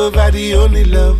love are the only love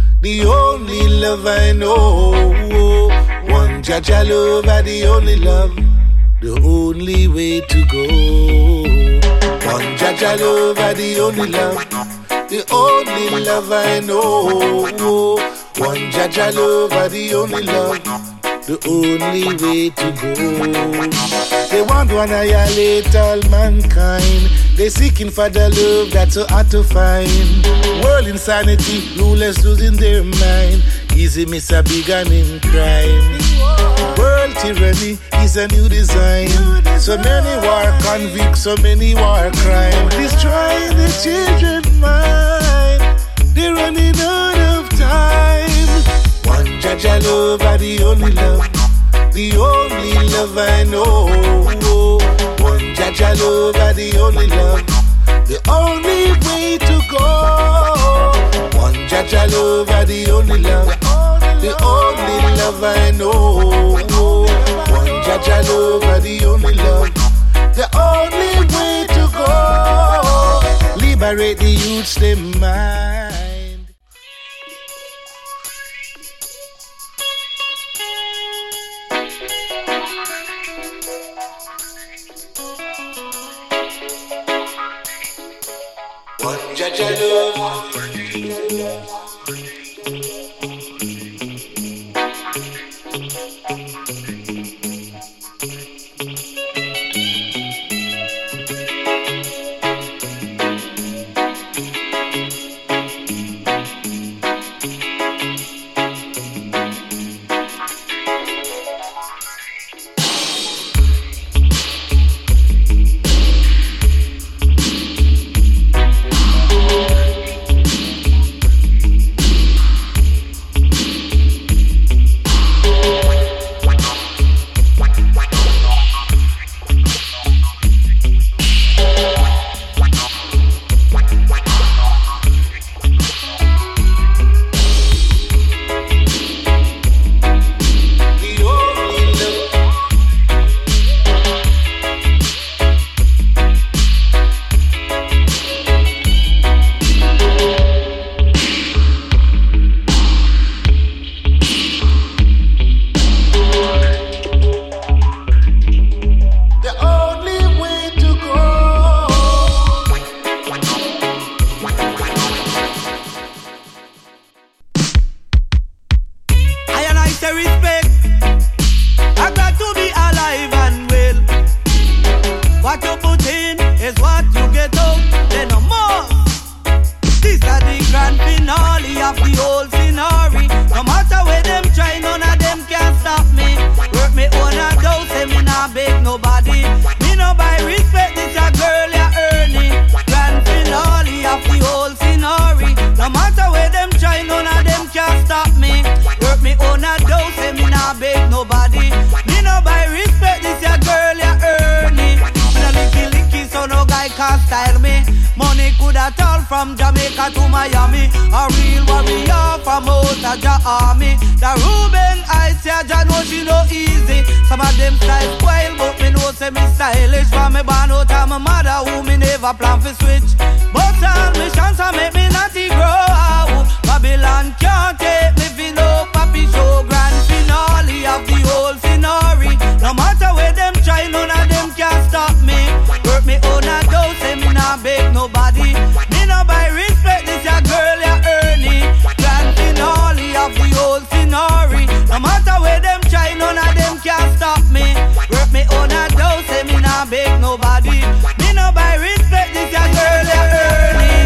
I know. One Jaja love are the only love, the only way to go. One Jaja love are the only love, the only love I know. One Jaja love are the only love, the only way to go. They want to annihilate all mankind. They seeking for the love that's so hard to find. World insanity, rulers losing their mind. Easy miss a beginning crime. World tyranny is a new design. So many war convicts, so many war crime. Destroying the children's mind. They're running out of time. One Jaja love are the only love, the only love I know. One Jaja love are the only love, the only way to go. One Jaja love are the only love, the only love I know. One Jaja love are the only love, the only way to go. Liberate the youth's mind. One Jaja love. From Jamaica to Miami, a real warrior from out of the army. The Ruben Heights, yeah, Jah know she no easy. Some of them style spoil, but me know say me stylish. From me born out of my mother, who me never plan for switch. But all me chance a make me naughty grow. Babylon can't take me for no papi show. Grand finale of the whole scenery. No matter where them try, none of them can stop me. Work me own a dough, say me not beg nobody. By respect, this your girl, you earn it. Grand finale of the whole scenery. No matter where them try, none of them can stop me. Work me own a dough, say me not beg nobody. Me no by respect, this your girl, you earn it.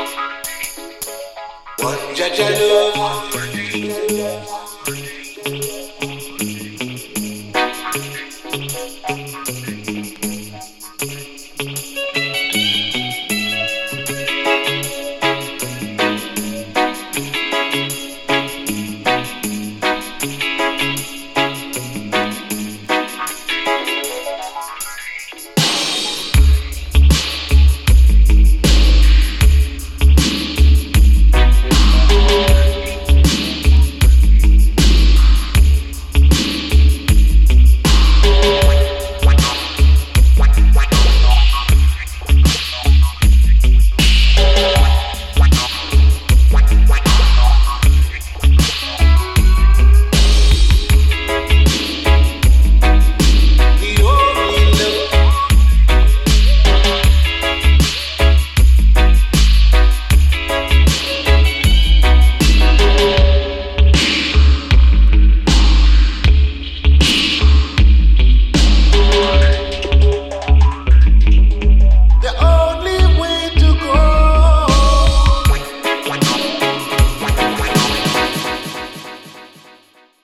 One Jaja love.